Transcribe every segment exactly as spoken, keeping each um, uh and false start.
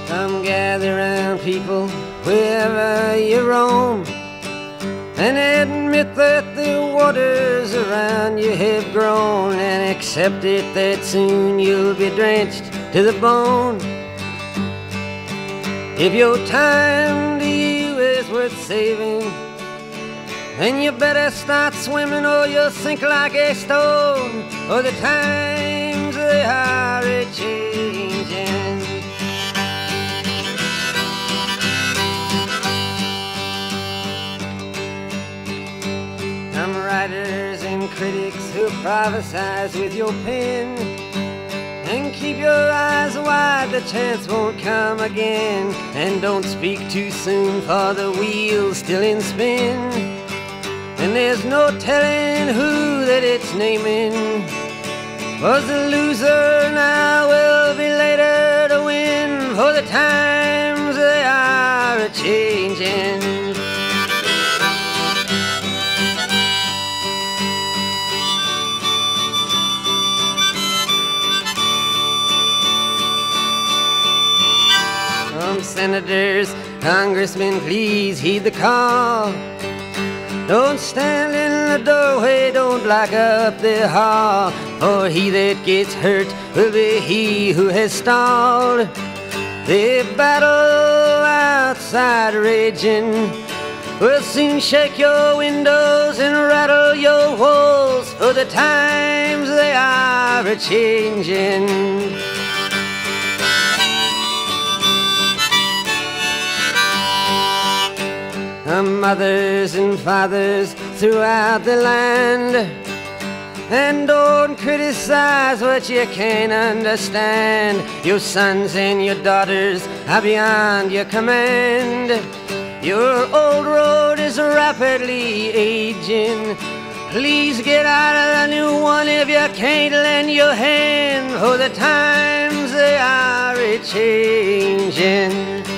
Come gather round, people, wherever you roam, and admit that the waters around you have grown, and accept it that soon you'll be drenched to the bone. If your time to you is worth saving, then you better start swimming or you'll sink like a stone, for the times they are a-changing. Some writers and critics who prophesize with your pen, and keep your eyes wide, the chance won't come again. And don't speak too soon, for the wheel's still in spin, and there's no telling who that it's naming. Was the loser now will be later to win, for the times they are a-changing. Some senators, congressmen, please heed the call. Don't stand in the doorway, don't block up the hall, for he that gets hurt will be he who has stalled. The battle outside raging will soon shake your windows and rattle your walls, for the times they are a-changing. Mothers and fathers throughout the land, and don't criticize what you can't understand. Your sons and your daughters are beyond your command. Your old road is rapidly aging. Please get out of the new one if you can't lend your hand, for the times they are a-changing.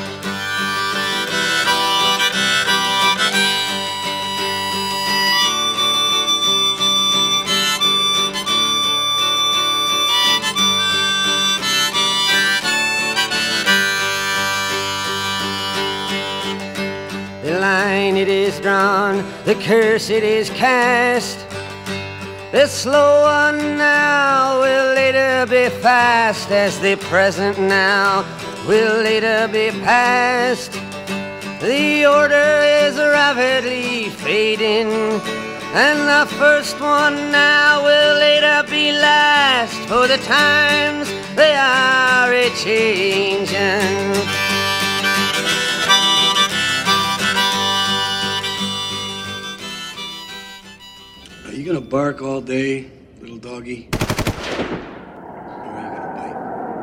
The line it is drawn, the curse it is cast. The slow one now will later be fast, as the present now will later be past. The order is rapidly fading, and the first one now will later be last, for the times they are a-changing. Are you gonna bark all day, little doggy? Or are you gonna bite?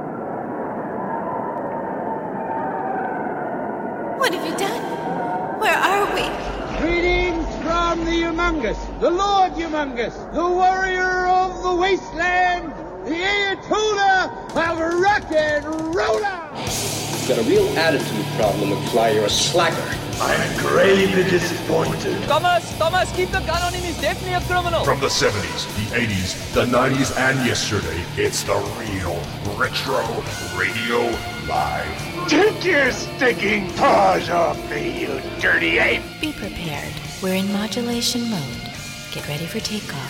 What have you done? Where are we? Greetings from the Humongous, the Lord Humongous, the warrior of the wasteland, the Ayatollah of rock and roller! You've got a real attitude problem, McFly. You're a slacker. I'm gravely disappointed. Thomas, Thomas, keep the gun on him. He's definitely a criminal. From the seventies, the eighties, the nineties, and yesterday, it's the real Retro Radio Live. Take your stinking paws off me, you dirty ape! Be prepared. We're in modulation mode. Get ready for takeoff.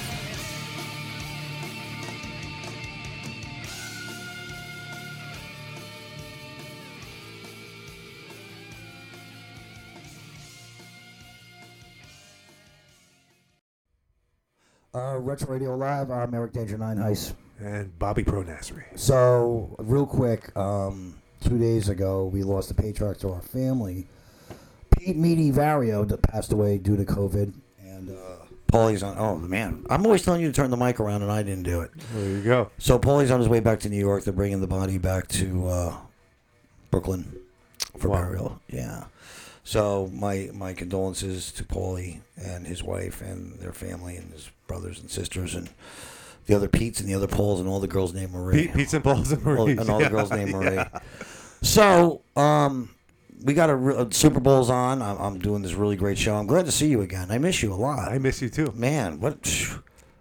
Uh, Retro Radio Live, I'm Eric Danger nine Heist. And Bobby Pro Nasri. So, real quick, um, two days ago, we lost a patriarch to our family. Pete Meaty Vario that passed away due to COVID. And uh, Paulie's on, oh man, I'm always telling you to turn the mic around and I didn't do it. There you go. So, Paulie's on his way back to New York. They're bringing the body back to uh, Brooklyn for wow. burial. Yeah. So, my, my condolences to Paulie and his wife and their family and his brothers and sisters and the other Pete's and the other Pauls and all the girls named Marie. Pete, Pete's and Pauls and Marie. And all yeah, the girls named Marie. Yeah. So, um, we got a, a Super Bowl's on. I'm, I'm doing this really great show. I'm glad to see you again. I miss you a lot. I miss you too. Man, what?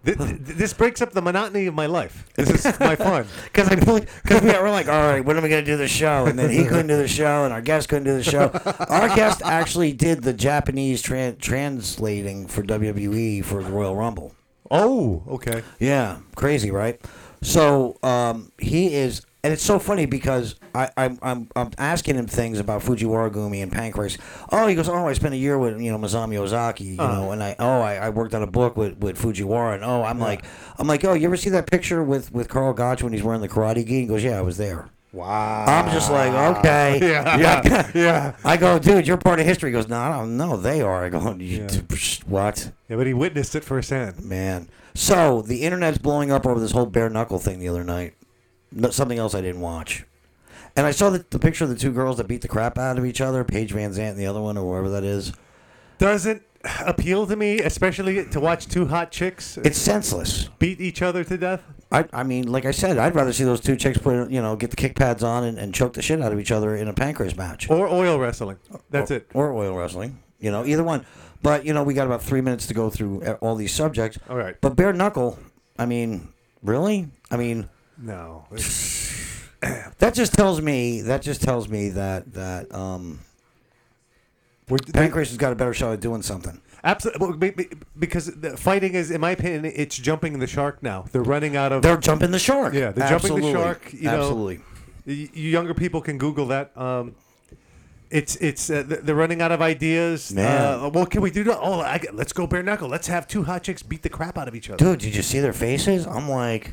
Th- th- this breaks up the monotony of my life. This is my fun. Because I because we were like, all right, when are we going to do the show? And then he couldn't do the show, and our guest couldn't do the show. Our guest actually did the Japanese tran- translating for W W E for the Royal Rumble. Oh, okay. Yeah, crazy, right? So um, he is, and it's so funny because I, I'm I'm I'm asking him things about Fujiwara Gumi and Pancrase. Oh, he goes, oh, I spent a year with you know Masami Ozaki, you uh-huh. know, and I oh I, I worked on a book with, with Fujiwara, and oh I'm yeah. like I'm like oh you ever see that picture with, with Carl Gotch when he's wearing the karate gi? He goes, yeah, I was there. Wow. I'm just like, okay. Yeah. Yeah. yeah. I go, dude, you're part of history. He goes, no, I don't know. They are. I go, yeah. what? Yeah, but he witnessed it firsthand. Man. So, the internet's blowing up over this whole bare knuckle thing the other night. No, something else I didn't watch. And I saw the, the picture of the two girls that beat the crap out of each other, Paige Van Zandt and the other one, or whoever that is. Doesn't appeal to me, especially to watch two hot chicks. It's senseless. Beat each other to death. I I mean, like I said, I'd rather see those two chicks put, you know, get the kick pads on and, and choke the shit out of each other in a Pancrase match. Or oil wrestling. That's or, it. Or oil wrestling. You know, either one. But, you know, we got about three minutes to go through all these subjects. All right. But bare knuckle, I mean, really? I mean... No. that just tells me, that just tells me that, that um, Pancrase has got a better shot at doing something. Absolutely, because the fighting is, in my opinion, it's jumping the shark now. They're running out of... They're jumping the shark. Yeah, they're Absolutely. jumping the shark. You Absolutely. know, you younger people can Google that. Um, it's it's uh, they're running out of ideas. Man. Uh, what can we do? To, oh, I, let's go bare knuckle. Let's have two hot chicks beat the crap out of each other. Dude, did you see their faces? I'm like,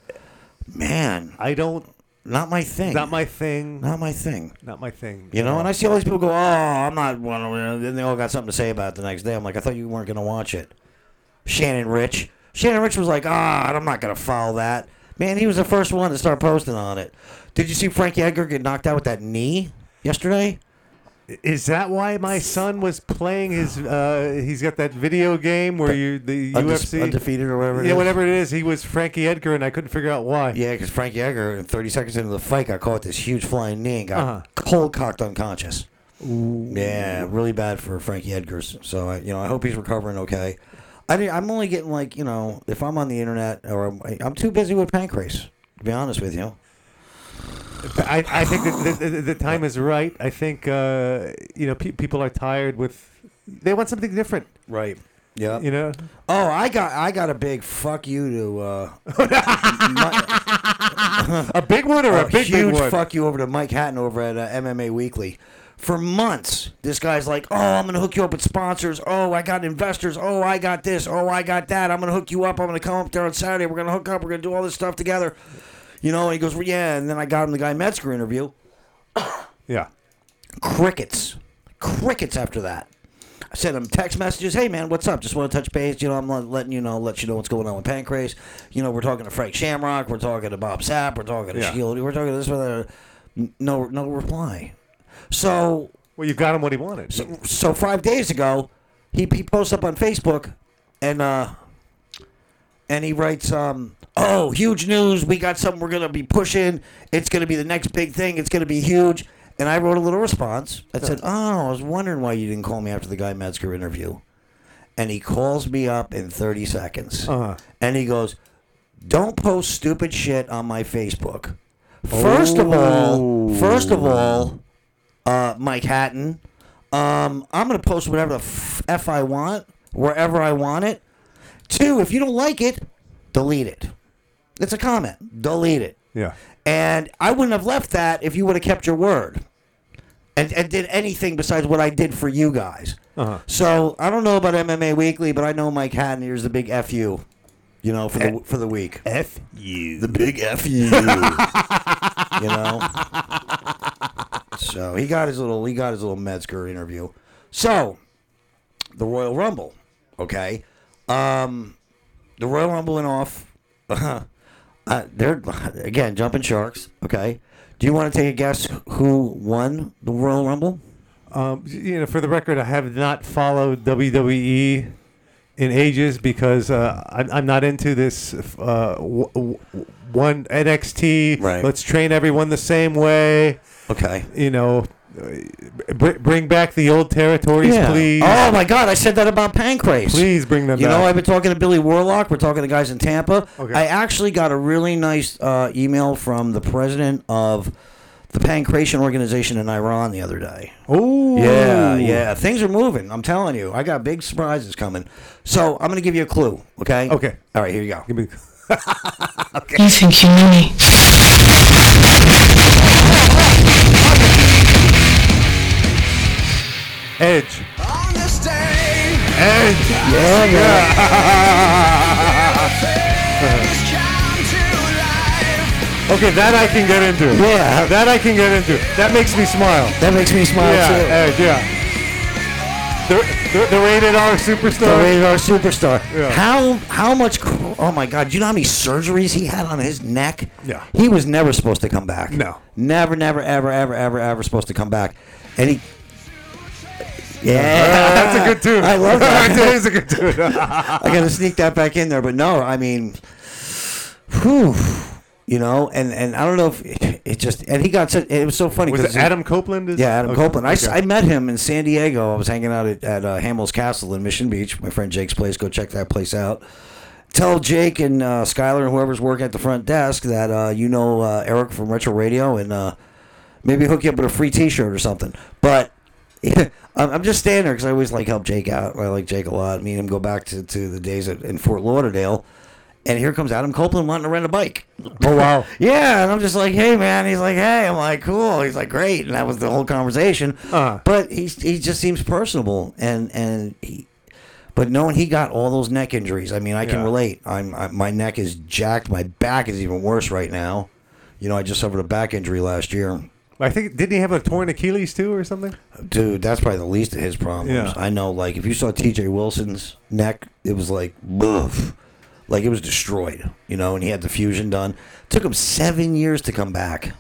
man. I don't... Not my thing. Not my thing. Not my thing. Not my thing. You know, and I see all these people go, oh, I'm not one of them. Then they all got something to say about it the next day. I'm like, I thought you weren't going to watch it. Shannon Rich. Shannon Rich was like, ah, I'm not going to follow that. Man, he was the first one to start posting on it. Did you see Frankie Edgar get knocked out with that knee yesterday? Is that why my son was playing his? Uh, he's got that video game where you the Unde- U F C undefeated or whatever. It yeah, is. whatever it is. He was Frankie Edgar, and I couldn't figure out why. Yeah, because Frankie Edgar, in thirty seconds into the fight, got caught this huge flying knee and got Uh-huh. cold cocked unconscious. Ooh. Yeah, really bad for Frankie Edgar's. So I, you know, I hope he's recovering okay. I mean, I'm only getting like, you know, if I'm on the internet or I'm, I'm too busy with Pancrase, to be honest with you. I, I think that the, the, the time is right. I think uh, you know pe- people are tired with. They want something different, right? Yeah. You know. Oh, I got I got a big fuck you to. Uh, my, a big one or a, a big huge big one? Fuck you over to Mike Hatton over at uh, M M A Weekly. For months, this guy's like, oh, I'm going to hook you up with sponsors. Oh, I got investors. Oh, I got this. Oh, I got that. I'm going to hook you up. I'm going to come up there on Saturday. We're going to hook up. We're going to do all this stuff together. You know, and he goes, well, yeah. And then I got him the Guy Metzger interview. Yeah. Crickets. Crickets after that. I sent him text messages. Hey, man, what's up? Just want to touch base. You know, I'm letting you know, let you know what's going on with Pancrase. You know, we're talking to Frank Shamrock. We're talking to Bob Sapp. We're talking to yeah. Shield. We're talking to this. Whether no, no reply. So, well, you got him what he wanted. So, so five days ago, he he posts up on Facebook, and uh, and he writes, um, "Oh, huge news! We got something we're gonna be pushing. It's gonna be the next big thing. It's gonna be huge." And I wrote a little response that said, "Oh, I was wondering why you didn't call me after the Guy Metzger interview." And he calls me up in thirty seconds, uh-huh. and he goes, "Don't post stupid shit on my Facebook. First oh. of all, first of all." Uh, Mike Hatton. Um, I'm going to post whatever the f-, f I want, wherever I want it. Two, if you don't like it, delete it. It's a comment. Delete it. Yeah. And I wouldn't have left that if you would have kept your word and, and did anything besides what I did for you guys. Uh-huh. So I don't know about M M A Weekly, but I know Mike Hatton. Here's the big F you, you know, for the for the week. F you. The big F you. You know. So he got his little he got his little Metzger interview. So the Royal Rumble, okay. Um, the Royal Rumble went off. Uh, they're again jumping sharks. Okay. Do you want to take a guess who won the Royal Rumble? Um, you know, for the record, I have not followed W W E in ages because uh, I'm, I'm not into this uh, w- w- one N X T. Right. Let's train everyone the same way. Okay. You know, Br- bring back the old territories, Yeah. please. Oh my God, I said that about Pancrase. Please bring them You back. know, I've been talking to Billy Warlock. We're talking to guys in Tampa. Okay. I actually got a really nice uh, email from the president of the Pancration organization in Iran the other day. Oh. Yeah, yeah. Things are moving. I'm telling you. I got big surprises coming. So I'm going to give you a clue, okay? Okay. All right, here you go. Give me. You think you know me? Edge. Edge. Yeah, yeah. Okay, that I can get into. Yeah. That I can get into. That makes me smile. That makes me smile, yeah, too. Edge, yeah. The, the, the rated R superstar. The rated R superstar. Yeah. How how much? cr- Oh my God! Do you know how many surgeries he had on his neck? Yeah. He was never supposed to come back. No. Never, never, ever, ever, ever, ever supposed to come back. And he. Yeah. Uh, that's a good tune. I love that. That is a good tune. I got to sneak that back in there, but no, I mean, whew, you know, and, and I don't know if it, it just and he got such, it was so funny. Was 'cause it Adam Copeland? Is- Yeah, Adam okay. Copeland. I, s- Okay. I met him in San Diego. I was hanging out at, at uh, Hamill's Castle in Mission Beach. My friend Jake's place. Go check that place out. Tell Jake and uh, Skylar and whoever's working at the front desk that uh, you know uh, Eric from Retro Radio and uh, maybe hook you up with a free T-shirt or something. But I'm I'm just standing there because I always like help Jake out. I like Jake a lot. Me and him go back to, to the days at, in Fort Lauderdale. And here comes Adam Copeland wanting to rent a bike. Oh, wow. Yeah, and I'm just like, hey, man. He's like, hey. I'm like, cool. He's like, great. And that was the whole conversation. Uh-huh. But he's, he just seems personable. And, and he, but knowing he got all those neck injuries, I mean, I can Yeah. relate. I'm I, my neck is jacked. My back is even worse right now. You know, I just suffered a back injury last year. I think, didn't he have a torn Achilles too or something? Dude, that's probably the least of his problems. Yeah. I know, like, if you saw T J Wilson's neck, it was like, boof. Like, it was destroyed, you know, and he had the fusion done. Took him seven years to come back.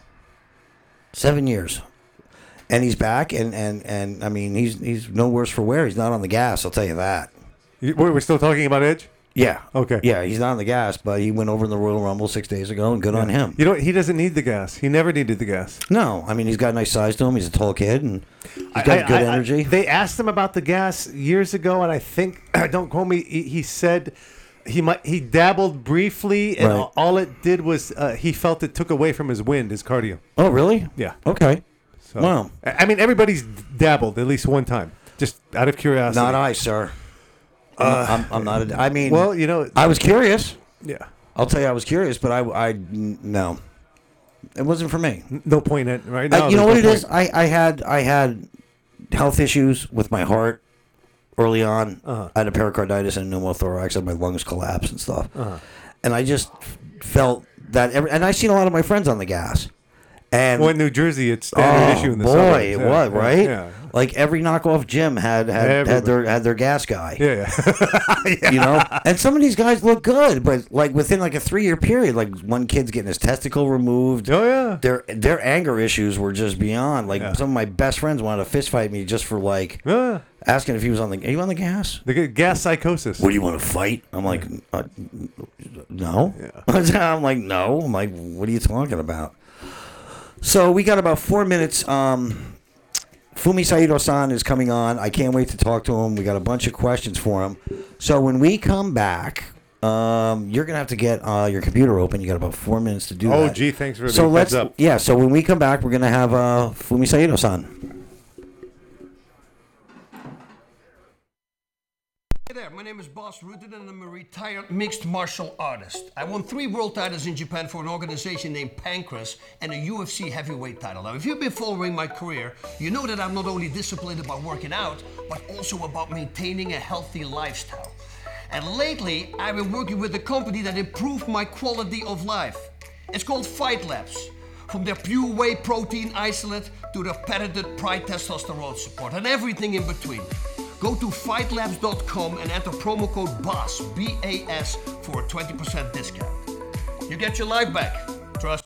Seven years. And he's back, and, and, and I mean, he's he's no worse for wear. He's not on the gas, I'll tell you that. You- We're we're still talking about Edge? Yeah. Okay. Yeah, he's not on the gas, but he went over in the Royal Rumble six days ago, and good on him. You know, he doesn't need the gas. He never needed the gas. No, I mean, he's got a nice size to him. He's a tall kid, and he's got I- good I- I- energy. they asked him about the gas years ago, and I think, don't quote me, he, he said he might he dabbled briefly, and Right. all, all it did was uh, he felt it took away from his wind, his cardio. Oh, really? Yeah. Okay. So, Wow. I I mean, everybody's dabbled at least one time, just out of curiosity. Not I, sir. I'm, I'm, I'm not. A, I mean, Well, you know, I was curious. yeah, I'll tell you, I was curious, but I, I n- no, it wasn't for me. no point in it right I- now. you know what there's it no is? point. I, I had I had health issues with my heart early on. Uh-huh. I had a pericarditis and a pneumothorax, and my lungs collapsed and stuff. Uh-huh. And I just felt that, every, and I seen a lot of my friends on the gas. And Well, in New Jersey, it's standard oh, issue in the boy, suburbs. it Yeah, was yeah, right. Yeah, Like every knockoff gym had had, had Everybody. their had their gas guy. yeah, yeah. You know, and some of these guys look good, but like within like a three year period, like one kid's getting his testicle removed. Oh yeah. Their their anger issues were just beyond. Like Yeah. some of my best friends wanted to fist fight me just for like Yeah. asking if he was on the. Are you on the gas? They get gas psychosis. What do you want to fight? I'm like, uh, no. I'm like, no. I'm like, what are you talking about? So we got about four minutes. Um, Fumi Saito-san is coming on. I can't wait to talk to him. We got a bunch of questions for him. So when we come back, um, you're gonna have to get uh, your computer open. You got about four minutes to do Oh, that. gee, thanks for the so heads let's up. yeah. So when we come back, we're gonna have uh, Fumi Saito-san. Hey there, my name is Boss Rooted and I'm a retired mixed martial artist. I won three world titles in Japan for an organization named Pancrase and a U F C heavyweight title. Now, if you've been following my career, you know that I'm not only disciplined about working out, but also about maintaining a healthy lifestyle. And lately, I've been working with a company that improved my quality of life. It's called Fight Labs. From their pure whey protein isolate to their patented Pride testosterone support and everything in between. Go to fight labs dot com and enter promo code BAS, B A S, for a twenty percent discount. You get your life back. Trust.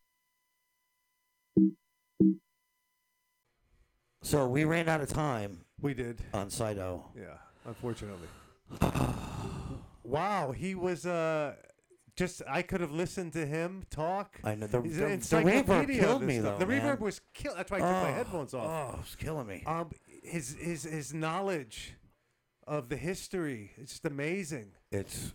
So we ran out of time. We did. On Saito. Yeah, unfortunately. Wow, he was uh, just I could have listened to him talk. I know the, He's the, an the encyclopedia reverb killed of this me stuff. though. The man. reverb was kill. That's why I took oh, my headphones off. Oh, it's killing me. Um, his his his knowledge of the history, it's just amazing. It's.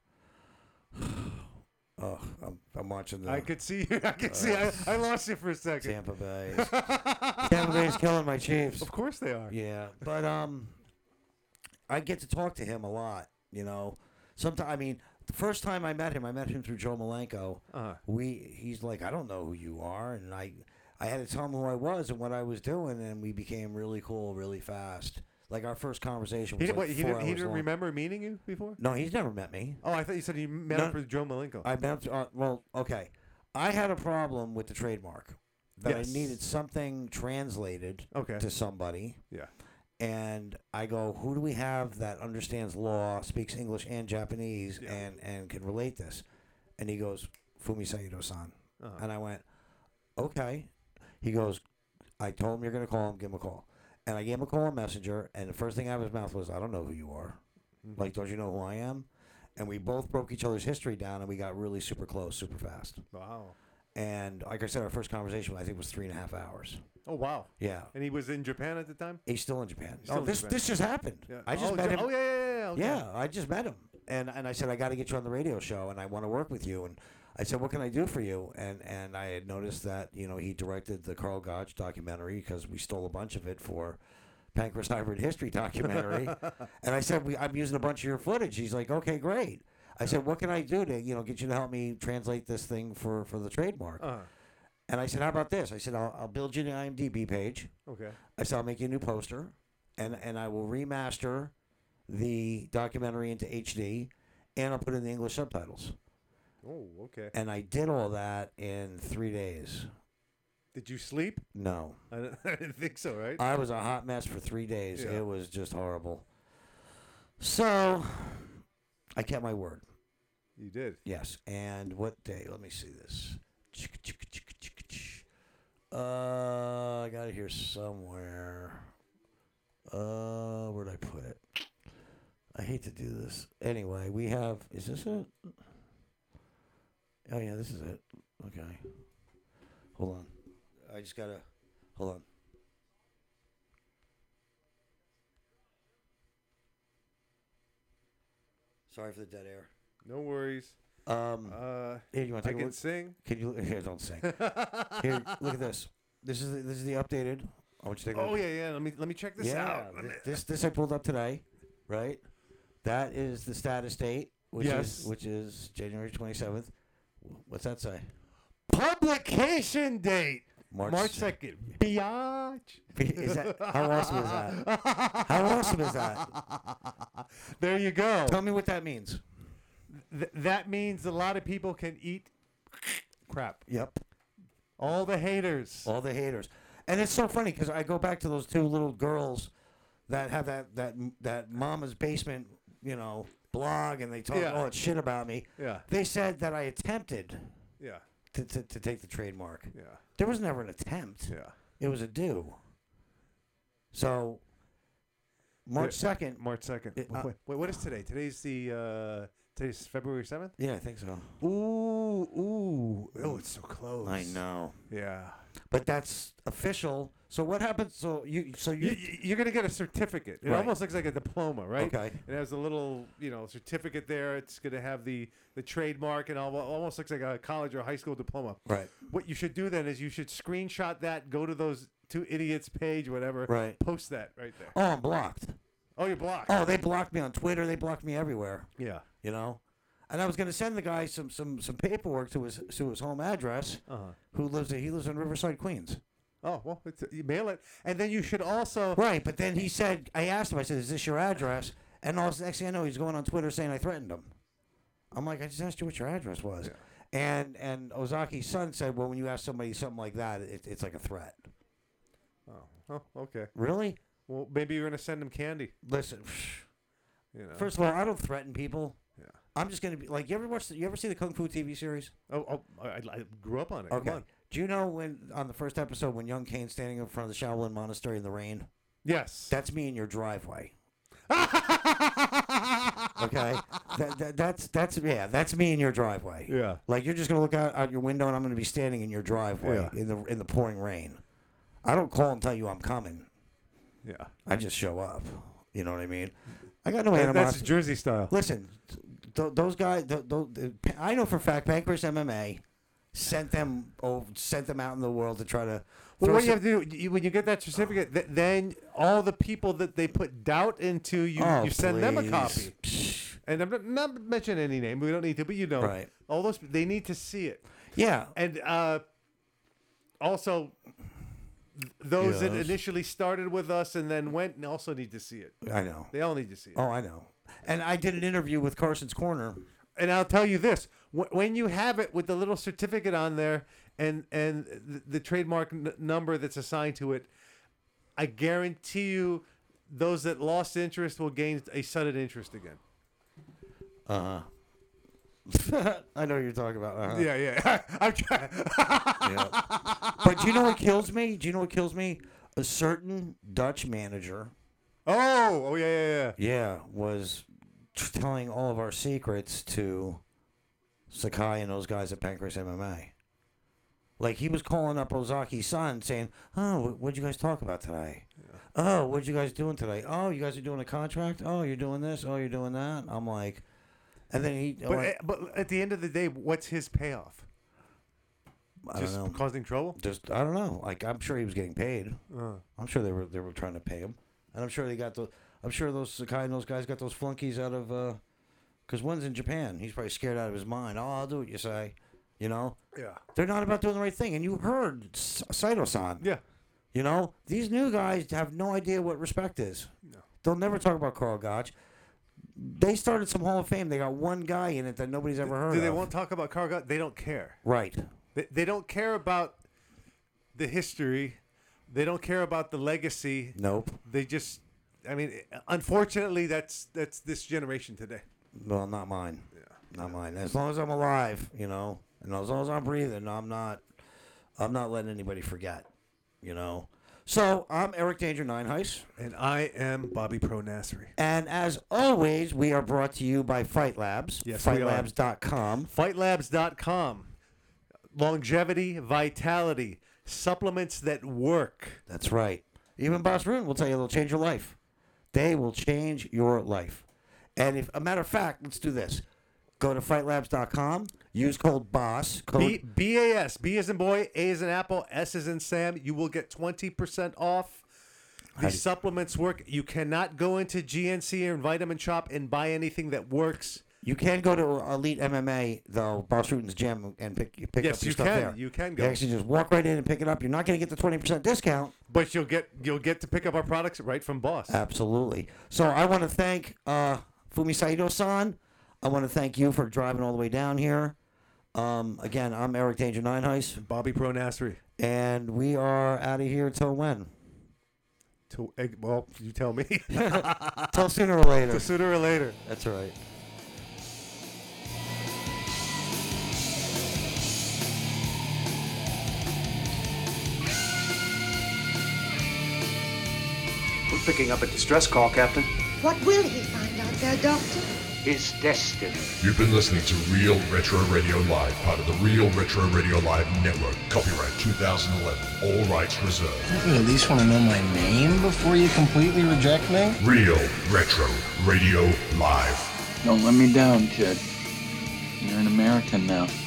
Oh, I'm, I'm watching the. I could see you. I could uh, see. I, I lost you for a second. Tampa Bay. Tampa Bay's killing my Chiefs. Of course they are. Yeah, but um, I get to talk to him a lot. You know, sometimes I mean, the first time I met him, I met him through Joe Malenko. Uh-huh. We he's like, I don't know who you are, and I I had to tell him who I was and what I was doing, and we became really cool really fast. Like our first conversation was he, did, like what, he four didn't, he didn't long. remember meeting you before? No, he's never met me. Oh, I thought you said you met no, him through Joe Malenko. I met him. Uh, well, okay. I had a problem with the trademark that yes. I needed something translated okay. to somebody. Yeah. And I go, who do we have that understands law, speaks English and Japanese, yeah. and, and can relate this? And he goes, Fumi Saito-san. Uh-huh. And I went, okay. He goes, I told him you're going to call him, give him a call. And I gave him a call on Messenger, and the first thing out of his mouth was, I don't know who you are. Mm-hmm. Like, don't you know who I am? And we both broke each other's history down, and we got really super close, super fast. Wow. And like I said, our first conversation, I think, was three and a half hours. Oh, wow. Yeah. And he was in Japan at the time? He's still in Japan. Still oh, in this Japan. this just happened. Yeah. I just oh, met him. Oh, yeah, yeah, yeah. Okay. Yeah, I just met him. And and I said, I got to get you on the radio show, and I want to work with you. And I said, what can I do for you? And and I had noticed that, you know, he directed the Carl Gotch documentary because we stole a bunch of it for Pancras Hybrid History documentary. And I said, we, I'm using a bunch of your footage. He's like, okay, great. I said, what can I do to, you know, get you to help me translate this thing for, for the trademark? Uh-huh. And I said, how about this? I said, I'll, I'll build you an I M D B page. Okay. I said, I'll make you a new poster, and, and I will remaster the documentary into H D, and I'll put in the English subtitles. Oh, okay. And I did all that in three days. Did you sleep? No. I didn't think so, right? I was a hot mess for three days. Yeah. It was just horrible. So, I kept my word. You did? Yes. And what day? Let me see this. Uh, I got it here somewhere. Uh, where'd I put it? I hate to do this. Anyway, we have... Is this it? Oh, yeah, this is it. Okay. Hold on. I just gotta... Hold on. Sorry for the dead air. No worries. Um, uh, here, you want to I take a can look? sing. Can you? Here, don't sing. Here, look at this. This is the, this is the updated. I want you to take a Oh look. yeah, yeah. Let me let me check this yeah, out. th- this this I pulled up today, right? That is the status date, which Yes. is which is January twenty seventh. What's that say? Publication date. March- March second. Biatch. Is that how awesome is that? How awesome is that? There you go. Tell me what that means. Th- that means a lot of people can eat crap. Yep. All the haters. All the haters. And it's so funny because I go back to those two little girls that have that that that Mama's Basement, you know, blog, and they talk Yeah. all that shit about me. Yeah. They said that I attempted Yeah. to, to, to take the trademark. Yeah. There was never an attempt. Yeah. It was a do. So, March second. March second. It- uh, wait, wait, what is today? Today's the uh, today's February seventh. Yeah, I think so. Ooh, ooh. Oh, it's so close. I know. Yeah. But that's official. So what happens? So you, so you, You, you're going to get a certificate. It Right. almost looks like a diploma, right? Okay. It has a little, you know, certificate there. It's going to have the, the trademark and all, almost looks like a college or high school diploma. Right. What you should do then is you should screenshot that, go to those two idiots page, whatever. Right. Post that right there. Oh, I'm blocked. Oh, you're blocked. Oh, they blocked me on Twitter. They blocked me everywhere. Yeah. You know, and I was going to send the guy some some some paperwork to his to his home address. Uh-huh. Who lives he lives in Riverside, Queens. Oh, well, it's, you mail it. And then you should also... Right, but then he said, I asked him, I said, is this your address? And all next thing I know, he's going on Twitter saying I threatened him. I'm like, I just asked you what your address was. Yeah. And and Ozaki's son said, well, when you ask somebody something like that, it, it's like a threat. Oh, oh, okay. Really? Well, maybe you're going to send him candy. Listen, You know. first of all, I don't threaten people. Yeah. I'm just going to be, like, you ever watch, the, you ever see the Kung Fu T V series? Oh, oh I, I grew up on it. Okay. Come on. Do you know when, on the first episode, when young Kane's standing in front of the Shaolin Monastery in the rain? Yes. That's me in your driveway. Okay, that, that, that's that's yeah, that's me in your driveway. Yeah. Like you're just gonna look out, out your window, and I'm gonna be standing in your driveway Yeah. in the in the pouring rain. I don't call and tell you I'm coming. Yeah. I just show up. You know what I mean? I got no That- animosity. That's Jersey style. Listen, th- those guys. Th- th- th- I know for a fact, Pancras M M A sent them over, sent them out in the world to try to. Well, throw what you some- have to do you, when you get that certificate, th- then all the people that they put doubt into, you, Oh, you send them a please. copy. And I'm not, not mentioning any name. We don't need to, but you know, Right. all those they need to see it. Yeah. And uh, also, th- those that Yes. initially started with us and then went also need to see it. I know. They all need to see it. Oh, I know. And I did an interview with Carson's Corner. And I'll tell you this: wh- when you have it with the little certificate on there and and the, the trademark n- number that's assigned to it, I guarantee you, those that lost interest will gain a sudden interest again. Uh huh. I know what you're talking about. Uh-huh. Yeah, yeah. I'm trying. Yeah. But do you know what kills me? Do you know what kills me? A certain Dutch manager. Oh, oh yeah, yeah, yeah. Yeah, was t- telling all of our secrets to Sakai and those guys at Pancras M M A. Like he was calling up Ozaki's son, saying, "Oh, wh- what'd you guys talk about today? Oh, what'd you guys doing today? Oh, you guys are doing a contract. Oh, you're doing this. Oh, you're doing that." I'm like, and then he. But, like, eh, but at the end of the day, what's his payoff? I Just don't know. causing trouble? Just I don't know. Like I'm sure he was getting paid. Uh. I'm sure they were they were trying to pay him, and I'm sure they got the. I'm sure those Sakai and those guys got those flunkies out of. uh Because one's in Japan. He's probably scared out of his mind. Oh, I'll do what you say. You know. Yeah. They're not about doing the right thing, and you heard S- Saito-san. Yeah. You know these new guys have no idea what respect is. No. They'll never talk about Carl Gotch. They started some Hall of Fame. They got one guy in it that nobody's ever heard Do of. they won't talk about Carl Gott? They don't care. Right. They, they don't care about the history. They don't care about the legacy. Nope. They just, I mean, unfortunately, that's that's this generation today. Well, not mine. Yeah. Not mine. As long as I'm alive, you know, and as long as I'm breathing, I'm not, I'm not letting anybody forget, you know. So I'm Eric Danger Nineheis. And I am Bobby Pro Nassery. And as always, we are brought to you by Fight Labs. Yes, fight we are. labs dot com. fight labs dot com. Longevity, vitality, supplements that work. That's right. Even Boss Rune will tell you they'll change your life. They will change your life. And if a matter of fact, let's do this. Go to fight labs dot com. Use code BOSS. Code B B A S. B as in boy, A as in apple, S as in Sam. You will get twenty percent off. The supplements work. You cannot go into G N C or Vitamin Shop and buy anything that works. You can go to Elite M M A, though, Boss Rutan's gym, and pick, you pick Yes, up your you stuff can. there. You can go. You actually just walk right in and pick it up. You're not going to get the twenty percent discount. But you'll get you'll get to pick up our products right from Boss. Absolutely. So I want to thank uh, Fumi Saito-san. I want to thank you for driving all the way down here. Um, again, I'm Eric Danger Nineheis. Bobby Pro Nassery. And we are out of here till when? To, well, you tell me. Till sooner or later. Till sooner or later. That's right. We're picking up a distress call, Captain. What will he find out there, Doctor? His destiny. You've been listening to Real Retro Radio Live, part of the Real Retro Radio Live Network. Copyright two thousand eleven. All rights reserved. You at least want to know my name before you completely reject me? Real Retro Radio Live. Don't let me down, kid. You're an American now.